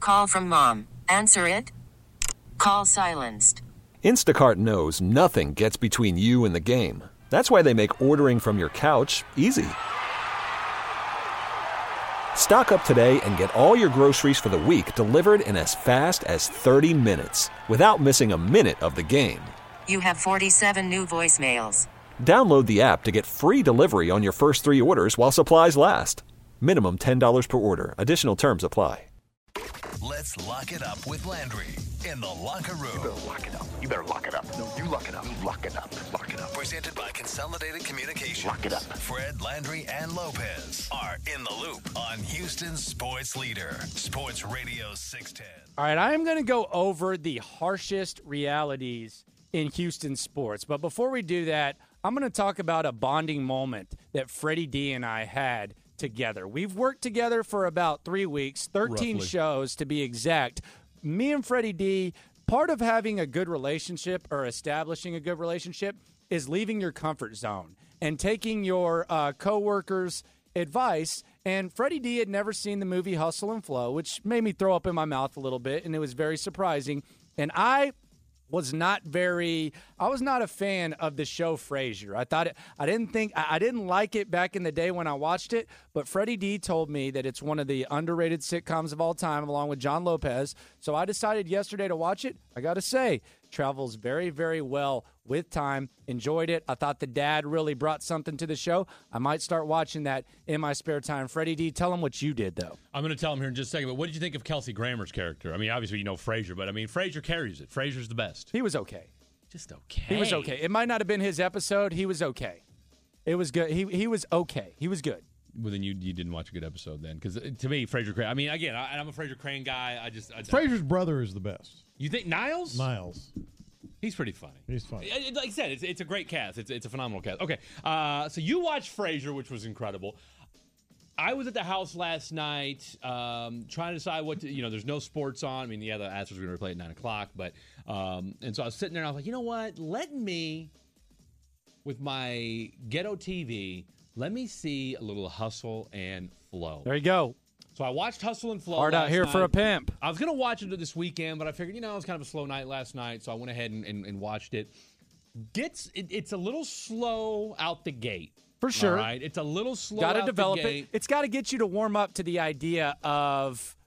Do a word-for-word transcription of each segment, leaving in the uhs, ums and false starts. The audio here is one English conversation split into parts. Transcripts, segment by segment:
Call from mom. Answer it. Call silenced. Instacart knows nothing gets between you and the game. That's why they make ordering from your couch easy. Stock up today and get all your groceries for the week delivered in as fast as thirty minutes without missing a minute of the game. You have forty-seven new voicemails. Download the app to get free delivery on your first three orders while supplies last. Minimum ten dollars per order. Additional terms apply. Let's lock it up with Landry in the locker room. You better lock it up. You better lock it up. No, you lock it up. Lock it up. Lock it up. Presented by Consolidated Communications. Lock it up. Fred, Landry, and Lopez are in the loop on Houston's sports leader, Sports Radio six ten. All right, I am going to go over the harshest realities in Houston sports. But before we do that, I'm going to talk about a bonding moment that Freddie D and I had together. We've worked together for about three weeks, thirteen Roughly. shows to be exact. Me and Freddie D, part of having a good relationship or establishing a good relationship is leaving your comfort zone and taking your uh, coworkers' advice. And Freddie D had never seen the movie Hustle and Flow, which made me throw up in my mouth a little bit, and it was very surprising. And I was not very I was not a fan of the show Frasier. I thought it I didn't think I, I didn't like it back in the day when I watched it, but Freddie D told me that it's one of the underrated sitcoms of all time along with John Lopez. So I decided yesterday to watch it. I got to say, travels very, very well with time. Enjoyed it. I thought the dad really brought something to the show. I might start watching that in my spare time. Freddie D, tell him what you did, though. I'm going to tell him here in just a second, but what did you think of Kelsey Grammer's character? I mean, obviously you know Frasier, but I mean, Frasier carries it. Frasier's the best. He was okay. Just okay. He was okay. It might not have been his episode. He was okay. It was good. He he was okay. He was good. Well, then you you didn't watch a good episode then, because to me, Frasier Crane. I mean, again, I, I'm a Frasier Crane guy. I just I, Frasier's brother is the best. You think Niles? Niles. He's pretty funny. He's funny. It- it- Like I said, it's, it's a great cast. It's, it's a phenomenal cast. Okay, uh, so you watched Frasier, which was incredible. I was at the house last night um, trying to decide what to, you know, there's no sports on. I mean, yeah, the Astros were going to play at nine o'clock, but, um, and so I was sitting there and I was like, you know what? Let me, with my ghetto T V, let me see a little Hustle and Flow. There you go. So I watched Hustle and Flow. Hard out last here night. for a pimp. I was going to watch it this weekend, but I figured, you know, it was kind of a slow night last night, so I went ahead and, and, and watched it. Gets it, It's a little slow out the gate. For sure. All right? It's a little slow Got to out develop the gate. it. It's got to get you to warm up to the idea of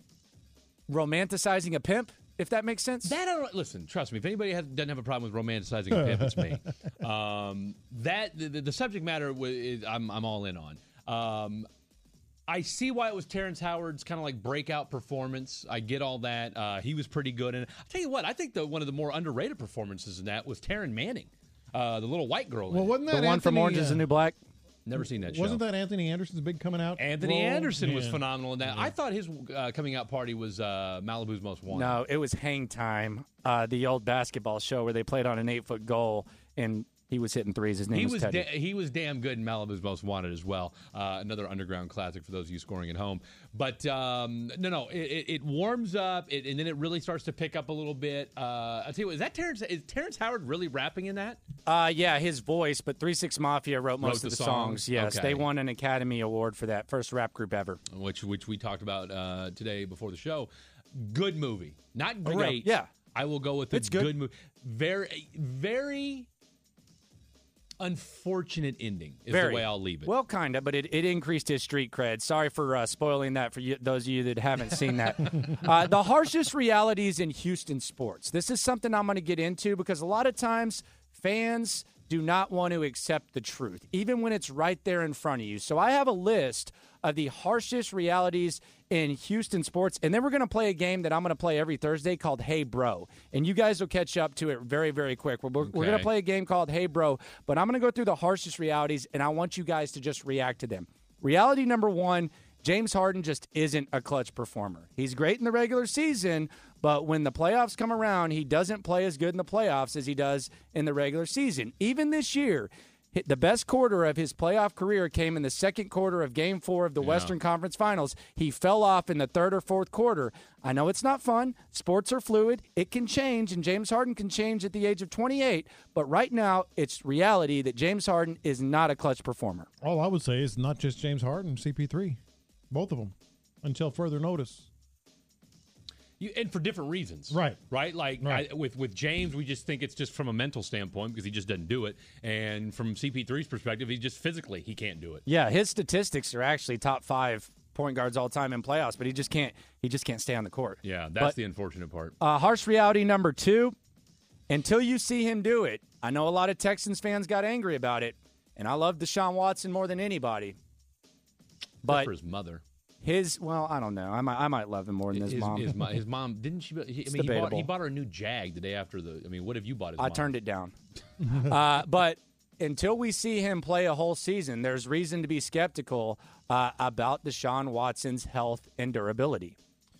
romanticizing a pimp, if that makes sense. That I don't, listen, trust me. If anybody has, doesn't have a problem with romanticizing a pimp, it's me. Um, that the, the subject matter is, I'm I'm all in on. Um, I see why it was Terrence Howard's kind of like breakout performance. I get all that. Uh, he was pretty good, and I'll tell you what. I think the one of the more underrated performances in that was Taryn Manning, uh, the little white girl. Well, in it. wasn't that the one from Anthony, Orange is the uh, New Black? Never seen that show. Wasn't that Anthony Anderson's big coming out? Anthony role? Anderson was Yeah. phenomenal in that. I thought his uh, coming out party was uh, Malibu's Most Wanted. No, it was Hang Time, uh, the old basketball show where they played on an eight-foot goal, and he was hitting threes. His name He was was Teddy. da- he was damn good in Malibu's Most Wanted as well. Uh, another underground classic for those of you scoring at home. But um, no, no, it, it, it warms up, it, and then it really starts to pick up a little bit. Uh, I'll tell you what, is that Terrence? Is Terrence Howard really rapping in that? Uh, yeah, his voice, but three six Mafia wrote most Wrote of the the songs? songs. Yes, Okay. they won an Academy Award for that, first rap group ever. Which which we talked about uh, today before the show. Good movie, not There you go. great. Yeah. I will go with the It's good. good movie. Very very unfortunate ending is Very. the way I'll leave it. Well, kind of, but it, it increased his street cred. Sorry for uh, spoiling that for you, those of you that haven't seen that. uh, the harshest realities in Houston sports. This is something I'm going to get into because a lot of times fans do not want to accept the truth, even when it's right there in front of you. So I have a list of the harshest realities in Houston sports, and then we're going to play a game that I'm going to play every Thursday called Hey Bro, and you guys will catch up to it very, very quick. We're, we're going to Okay. play a game called Hey Bro, but I'm going to go through the harshest realities, and I want you guys to just react to them. Reality number one, James Harden just isn't a clutch performer. He's great in the regular season, but when the playoffs come around, he doesn't play as good in the playoffs as he does in the regular season. Even this year, the best quarter of his playoff career came in the second quarter of Game four of the Yeah. Western Conference Finals. He fell off in the third or fourth quarter. I know it's not fun. Sports are fluid. It can change, and James Harden can change at the age of twenty-eight. But right now, it's reality that James Harden is not a clutch performer. All I would say is not just James Harden, C P three. Both of them, until further notice. You, and for different reasons. Right. Right? Like Right. I, with, with James, we just think it's just from a mental standpoint because he just doesn't do it. And from C P three's perspective, he just physically, he can't do it. Yeah, his statistics are actually top five point guards all time in playoffs, but he just can't he just can't stay on the court. Yeah, that's But, the unfortunate part. Uh, harsh reality number two, until you see him do it, I know a lot of Texans fans got angry about it, and I love Deshaun Watson more than anybody. Good But for his mother. his, well, I don't know. I might, I might love him more than his, His, mom. his, mo- his mom, didn't she? He, I mean, he bought, debatable. he bought her a new Jag the day after the. I mean, what have you bought his I mom? turned it down. uh, but until we see him play a whole season, there's reason to be skeptical uh, about Deshaun Watson's health and durability.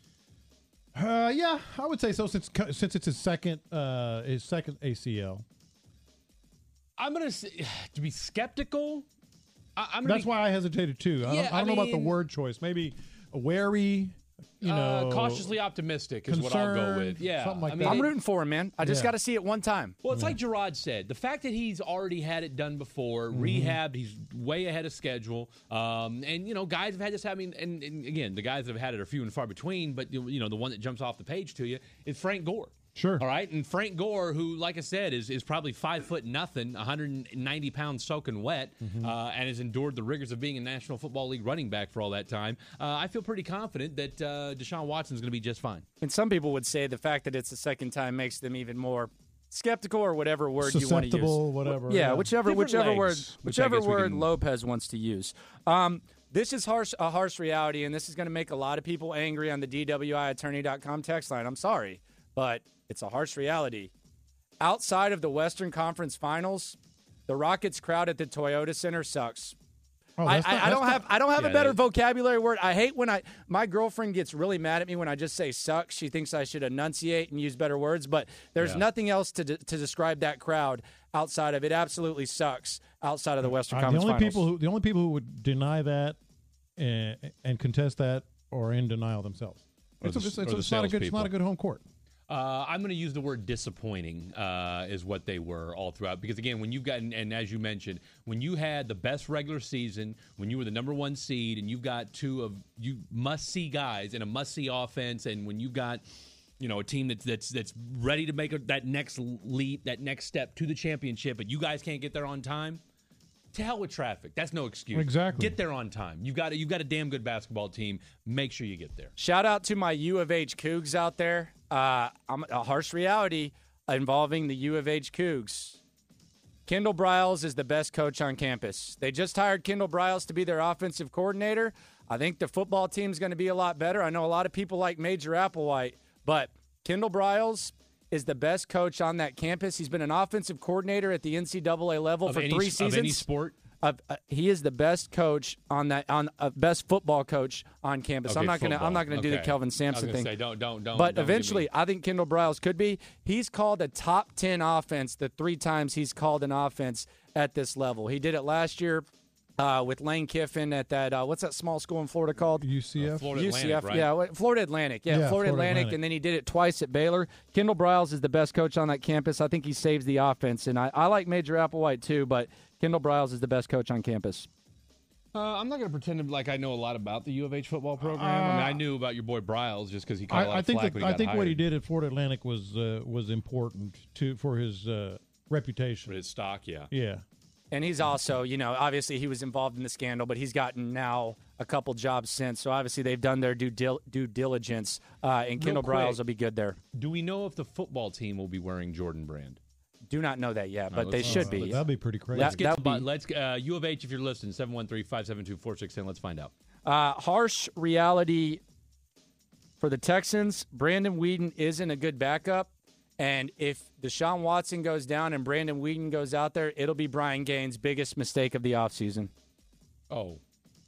Uh, yeah, I would say so. Since since it's his second uh, his second A C L. I'm gonna say, to be skeptical. I, I'm gonna That's be, why I hesitated too. I Yeah, don't, I I don't know about the mean- word choice. Maybe wary. You know, uh, cautiously optimistic is what I'll go with. concerned, Yeah, something like I mean, that. I'm it- rooting for him, man. I just Yeah. got to see it one time. Well, it's like Gerard said. The fact that he's already had it done before, Mm-hmm. rehabbed, he's way ahead of schedule. Um, and, you know, guys have had this. I mean, and, and again, the guys that have had it are few and far between. But, you know, the one that jumps off the page to you is Frank Gore. Sure. All right. And Frank Gore, who, like I said, is, is probably five foot nothing, one hundred ninety pounds soaking wet, Mm-hmm. uh, and has endured the rigors of being a National Football League running back for all that time. Uh, I feel pretty confident that uh, Deshaun Watson's going to be just fine. And some people would say the fact that it's the second time makes them even more skeptical, or whatever word you want to use. Susceptible, whatever, Yeah, yeah. whichever Different whichever word legs, which I whichever guess we word can- Lopez wants to use. Um, this is harsh a harsh reality, and this is going to make a lot of people angry on the D W I attorney dot com text line. I'm sorry, but it's a harsh reality. Outside of the Western Conference Finals, the Rockets crowd at the Toyota Center sucks. Oh, I, that's not- I, I that's don't not- have I don't have Yeah, a better they- vocabulary word. I hate when I my girlfriend gets really mad at me when I just say sucks. She thinks I should enunciate and use better words, but there's Yeah. nothing else to de- to describe that crowd outside of it. Absolutely sucks outside of the Western Uh, the Conference only Finals. people who the only people who would deny that and, and contest that are in denial themselves. Or It's, the- a, it's, or it's, the it's not a good. It's not a salespeople. good home court. Uh, I'm going to use the word disappointing uh, is what they were all throughout. Because, again, when you've gotten, and as you mentioned, when you had the best regular season, when you were the number one seed, and you've got two of you must-see guys in a must-see offense, and when you've got, you know, a team that's that's that's ready to make a, that next leap, that next step to the championship, but you guys can't get there on time, to hell with traffic. That's no excuse. Exactly. Get there on time. You've got, you've got a damn good basketball team. Make sure you get there. Shout out to my U of H Cougs out there. Uh, I'm a harsh reality involving the U of H Cougs. Kendall Briles is the best coach on campus. They just hired Kendall Briles to be their offensive coordinator. I think the football team's going to be a lot better. I know a lot of people like Major Applewhite, but Kendall Briles is the best coach on that campus. He's been an offensive coordinator at the N C double A level Of for any, three of seasons. any sport. Of, uh, he is the best coach on that on uh, best football coach on campus. I'm Okay, not gonna I'm football. not gonna do the Okay. Kelvin I was Sampson gonna thing. say, don't- don't- don't- But don't give eventually, me- I think Kendall Briles could be. He's called a top ten offense the three times he's called an offense at this level. He did it last year uh, with Lane Kiffin at that uh, what's that small school in Florida called? U C F. Uh, Florida U C F, Atlantic, right? yeah, what- Florida Atlantic, yeah, Yeah, Florida, Florida Atlantic, Atlantic. and then he did it twice at Baylor. Kendall Briles is the best coach on that campus. I think he saves the offense, and I, I like Major Applewhite too, but Kendall Briles is the best coach on campus. Uh, I'm not going to pretend to, like I know a lot about the U of H football program. I mean, I knew about your boy Briles just because he caught a lot I, I of think flack that, when he I got think what he hired. did at Florida Atlantic was uh, was important to for his uh, reputation. For his stock, yeah. Yeah. And he's also, you know, obviously he was involved in the scandal, but he's gotten now a couple jobs since. So obviously they've done their due dil- due diligence, uh, and Kendall quick. Briles will be good there. Do we know if the football team will be wearing Jordan Brand? Do not know that yet, but let's- they should Uh, be. That'd be pretty crazy. That- Let's get that'd to, but be- let's uh, U of H if you're listening seven one three, five seven two, four six one zero. Let's find out. Uh, harsh reality for the Texans. Brandon Weeden isn't a good backup. And if Deshaun Watson goes down and Brandon Weeden goes out there, it'll be Brian Gaines' biggest mistake of the offseason. Oh,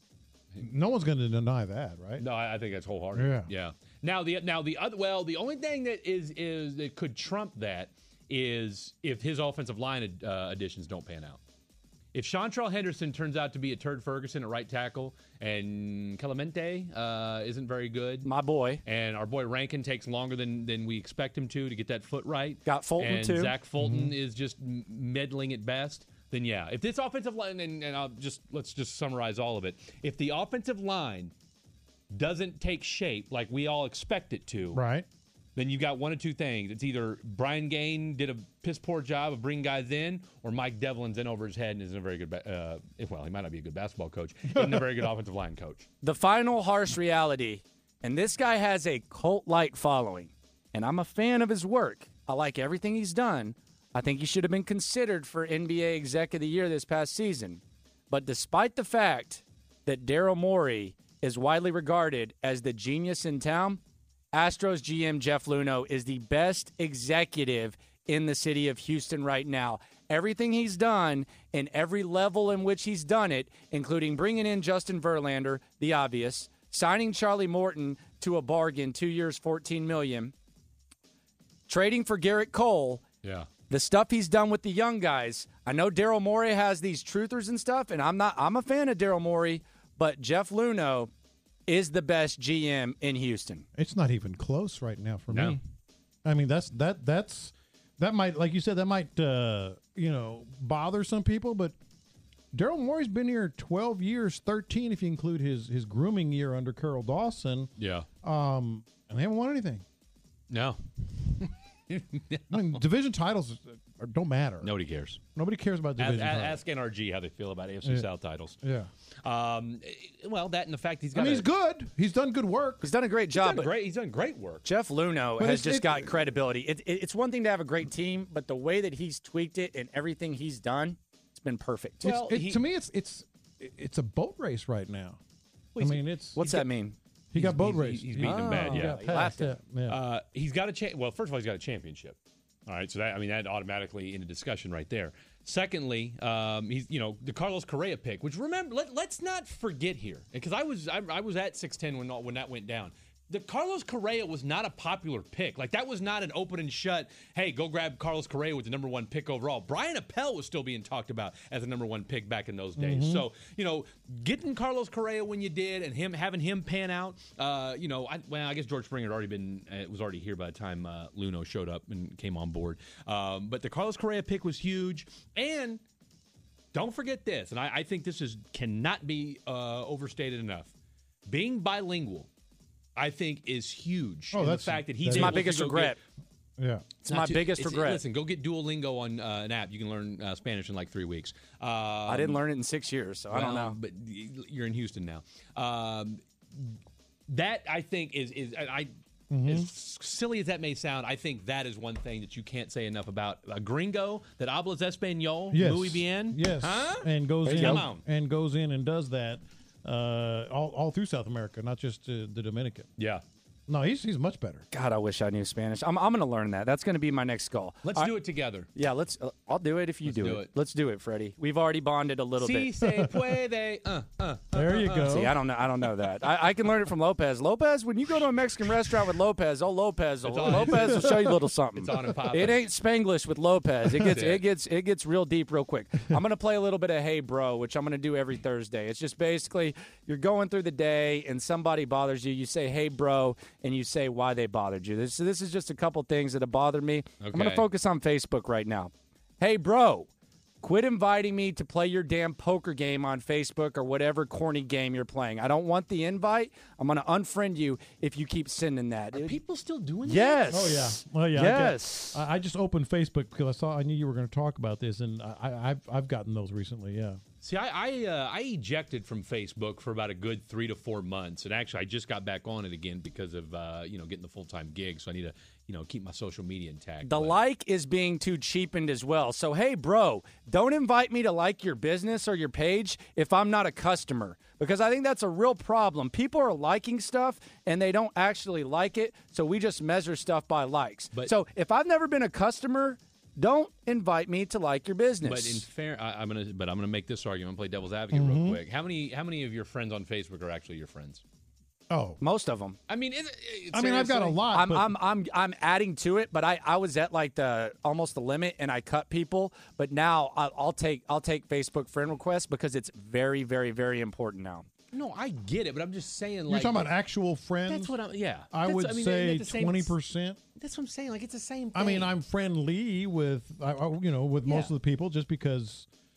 No one's going to deny that, right? no, I, I think that's wholehearted. Yeah. Yeah. Now the now the other well, the only thing that is is that could trump that is if his offensive line ad, uh, additions don't pan out. If Chantrell Henderson turns out to be a turd Ferguson at right tackle and Clemente uh, isn't very good, My boy. and our boy Rankin takes longer than, than we expect him to to get that foot right. Got Fulton, and too. Zach Fulton is just m- meddling at best. Then yeah, if this offensive line and, and I'll just let's just summarize all of it. If the offensive line doesn't take shape like we all expect it to, Right. then you got one of two things. It's either Brian Gaine did a piss poor job of bringing guys in, or Mike Devlin's in over his head and isn't a very good, ba- uh, well, he might not be a good basketball coach, isn't a very good offensive line coach. The final harsh reality, and this guy has a cult-like following, and I'm a fan of his work. I like everything he's done. I think he should have been considered for N B A Exec of the Year this past season. But despite the fact that Daryl Morey is widely regarded as the genius in town, Astros G M Jeff Luhnow is the best executive in the city of Houston right now. Everything he's done and every level in which he's done it, including bringing in Justin Verlander, the obvious, signing Charlie Morton to a bargain, two years, fourteen million dollars, trading for Garrett Cole. Yeah. The stuff he's done with the young guys. I know Daryl Morey has these truthers and stuff, and I'm not. I'm a fan of Daryl Morey, but Jeff Luhnow is the best G M in Houston. It's not even close right now for No. me. I mean, that's that that's that might, like you said, that might uh, you know bother some people, but Daryl Morey's been here twelve years, thirteen if you include his his grooming year under Carl Dawson. Yeah. Um, and they haven't won anything. No. I mean, division titles are, don't matter. Nobody cares. Nobody cares about Ask, division titles. ask N R G how they feel about A F C Yeah. South titles. Yeah. Um, well, that and the fact he's I got. mean, a- he's good. He's done good work. He's done a great He's job. done but great. He's done great work. Jeff Luhnow But has it's- just it- got credibility. It, it, it's one thing to have a great team, but the way that he's tweaked it and everything he's done, it's been perfect. Well, It's, it, he- to me, it's it's it's a boat race right now. I he's- mean, it's What's that mean? he got he's- boat he's- race. he's beating him bad, He yeah. got He passed, lapped yeah, yeah. Uh, he's got a cha- well. First of all, he's got a championship. All right, so that I mean that automatically in a discussion right there. Secondly, um, he's you know the Carlos Correa pick, which remember let, let's not forget here because I was I, I was at six ten when when that went down. The Carlos Correa was not a popular pick. Like that was not an open and shut. Hey, go grab Carlos Correa with the number one pick overall. Brian Appel was still being talked about as the number one pick back in those days. Mm-hmm. So you know, getting Carlos Correa when you did, and him having him pan out. Uh, you know, I, well, I guess George Springer had already been uh, was already here by the time uh, Luhnow showed up and came on board. Um, but the Carlos Correa pick was huge, and don't forget this. And I, I think this is cannot be uh, overstated enough. Being bilingual, I think, is huge. Oh, And the that's- fact that he's that's- It's my able to biggest go regret. get- yeah. It's my not too- biggest it's- regret. Listen, go get Duolingo on uh, an app. You can learn uh, Spanish in like three weeks. Um, I didn't learn it in six years, so I don't well, know. But y- you're in Houston now. Um, that I think is is I. I Mm-hmm. As silly as that may sound, I think that is one thing that you can't say enough about a gringo that hablas español, Yes. muy bien, Yes. huh? And goes in Come on. and goes in and does that uh, all, all through South America, not just uh, the Dominican. Yeah. No, he's he's much better. God, I wish I knew Spanish. I'm, I'm going to learn that. That's going to be my next goal. Let's All do right. it together. Yeah, let's. Uh, I'll do it if you Let's do, do it. it. Let's do it, Freddie. We've already bonded a little Si bit. se puede. Uh, uh, There you go. See, I don't know. I don't know that. I, I can learn it from Lopez. Lopez, when you go to a Mexican restaurant with Lopez, oh Lopez, It's on. Lopez will show you a little something. It's on and popping. It ain't Spanglish with Lopez. It gets That's it. it gets it gets real deep real quick. I'm gonna play a little bit of Hey Bro, which I'm gonna do every Thursday. It's just basically you're going through the day and somebody bothers you. You say Hey Bro, and you say why they bothered you. This this is just a couple things that have bothered me. I'm gonna Okay. focus on Facebook right now. Hey Bro. Quit inviting me to play your damn poker game on Facebook or whatever corny game you're playing. I don't want the invite. I'm going to unfriend you if you keep sending that. Are people still doing that? Yes. Oh yeah. Well, yeah. I get- Yes. I, I just opened Facebook because I saw I knew you were going to talk about this, and I, I, I've I've gotten those recently. Yeah. See, I I, uh, I ejected from Facebook for about a good three to four months, and actually, I just got back on it again because of uh, you know getting the full time gig. So I need to you know keep my social media intact. The But- like is being too cheapened as well. So, hey, bro, don't invite me to like your business or your page if I'm not a customer, because I think that's a real problem. People are liking stuff and they don't actually like it, so we just measure stuff by likes. But- so, if I've never been a customer, don't invite me to like your business. But in fair, I, I'm gonna but I'm gonna make this argument. Play devil's advocate Mm-hmm. real quick. How many how many of your friends on Facebook are actually your friends? Oh. Most of them. I mean, it, it, I mean, I've got a seriously? lot. I'm, but I'm I'm I'm adding to it, but I, I was at like the almost the limit, and I cut people. But now I'll, I'll take I'll take Facebook friend requests because it's very very very important now. No, I get it, but I'm just saying. You're Like, talking about actual friends. That's what I'm. Yeah, I That's- would mean, say that's the same- twenty percent. That's what I'm saying. Like it's the same. Thing. I mean, I'm friendly with I, I- you know with most Yeah. of the people just because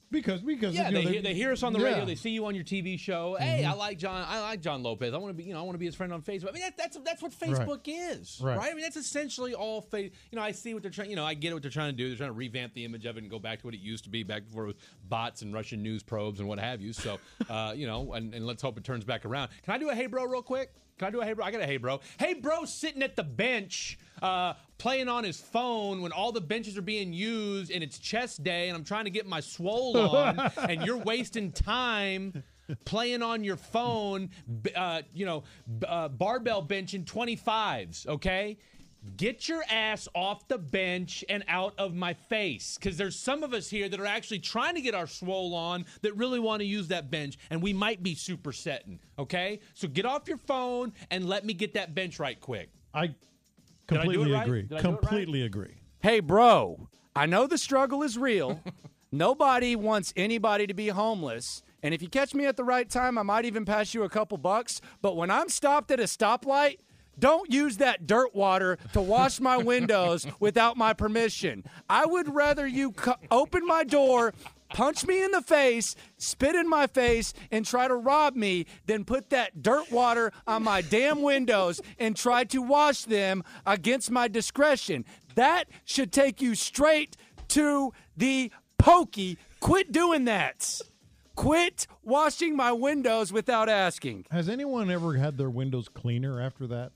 Because because Yeah, you know, they, hear, they hear us on the radio. yeah. They see you on your T V show. Hey, I like John. I like John Lopez. I want to be, you know, I want to be his friend on Facebook. I mean, that, that's that's what Facebook is, Right. right? I mean, that's essentially all. Fa- you know, I see what they're trying. You know, I get what they're trying to do. They're trying to revamp the image of it and go back to what it used to be back before it was bots and Russian news probes and what have you. So, uh, you know, and, and let's hope it turns back around. Can I do a hey bro real quick? Can I do a hey bro? I got a hey bro. Hey bro, sitting at the bench, uh, playing on his phone when all the benches are being used and it's chest day, and I'm trying to get my swole on, and you're wasting time playing on your phone. Uh, you know, uh, barbell benching twenty-fives. Okay. Get your ass off the bench and out of my face, because there's some of us here that are actually trying to get our swole on that really want to use that bench, and we might be supersetting, okay? So get off your phone and let me get that bench right quick. I I do completely it right? agree. Did I do it right? Completely agree. Hey, bro, I know the struggle is real. Nobody wants anybody to be homeless. And if you catch me at the right time, I might even pass you a couple bucks. But when I'm stopped at a stoplight, don't use that dirt water to wash my windows without my permission. I would rather you co- open my door, punch me in the face, spit in my face, and try to rob me than put that dirt water on my damn windows and try to wash them against my discretion. That should take you straight to the pokey. Quit doing that. Quit washing my windows without asking. Has anyone ever had their windows cleaner after that?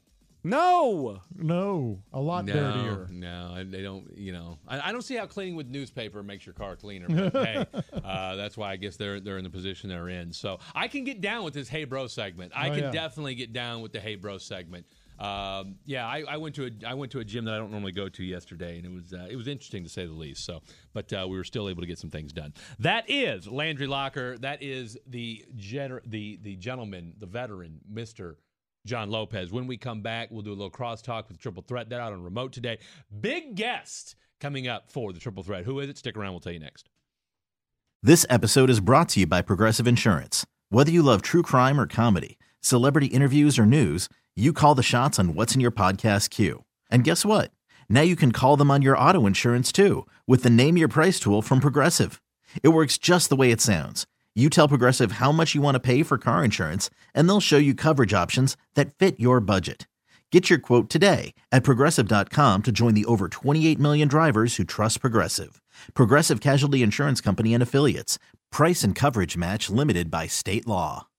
No. No, a lot No, dirtier. no, they don't. You know, I, I don't see how cleaning with newspaper makes your car cleaner. But hey, uh, that's why I guess they're they're in the position they're in. So I can get down with this Hey Bro segment. I Oh, can yeah. definitely get down with the Hey Bro segment. Um, yeah, I, I went to a I went to a gym that I don't normally go to yesterday, and it was uh, it was interesting to say the least. So, but uh, we were still able to get some things done. That is Landry Locker. That is the gener- the the gentleman, the veteran, Mister John Lopez. When we come back, we'll do a little crosstalk with Triple Threat. That out on remote today. Big guest coming up for the Triple Threat. Who is it? Stick around. We'll tell you next. This episode is brought to you by Progressive Insurance. Whether you love true crime or comedy, celebrity interviews or news, you call the shots on what's in your podcast queue. And guess what? Now you can call them on your auto insurance too with the Name Your Price tool from Progressive. It works just the way it sounds. You tell Progressive how much you want to pay for car insurance, and they'll show you coverage options that fit your budget. Get your quote today at Progressive dot com to join the over twenty-eight million drivers who trust Progressive. Progressive Casualty Insurance Company and Affiliates. Price and coverage match limited by state law.